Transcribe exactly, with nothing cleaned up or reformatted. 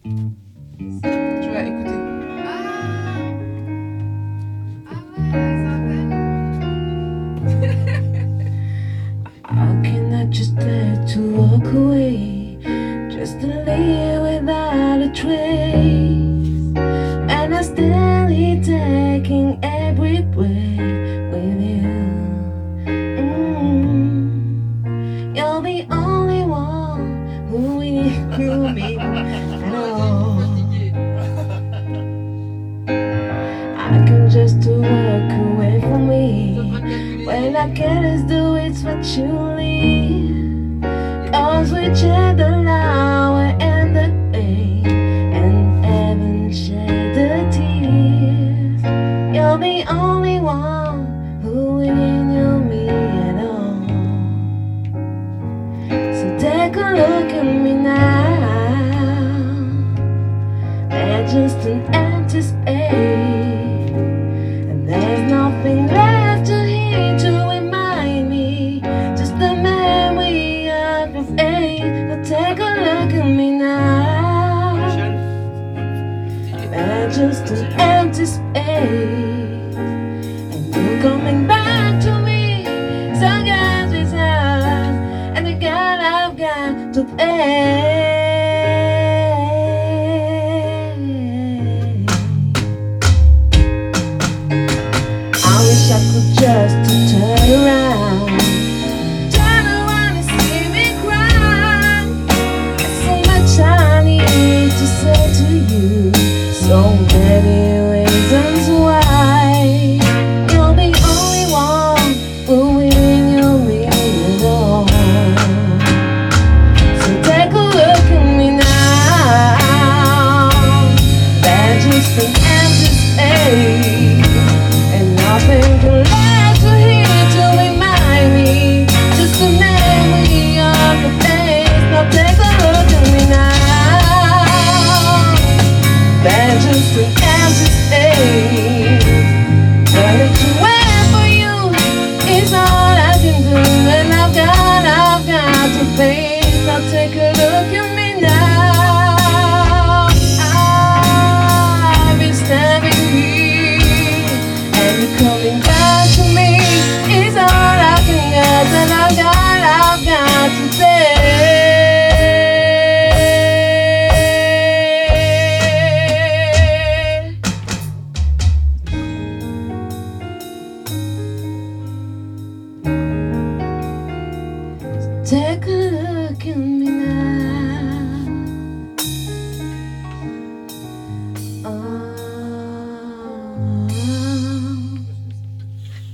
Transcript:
Tu vas écouter. Ah, ah ouais, ça rappelle. How can I just dare to walk away, just to leave without a trace? And I still here taking every breath with you. Mm. You're the only one who will me at all. I can just to walk away from me. When I can't do it's what you leave. Cause we shared the hour and the pain, and haven't shed the tears. You're the only one who will renew me at all. So take a look at me now. There's just an empty space, and there's nothing left to hear to remind me. Just the memory of your face. So take a look at me now. There's just an empty space, and you're coming back to me. So guys, it's us, and the God I've got to pay. I wish I could just to turn around, turn around and see me cry. I say much I need to say to you, so many reasons why. You're the only one who will renew me at all. So take a look at me now. There's just an empty space, and nothing can last.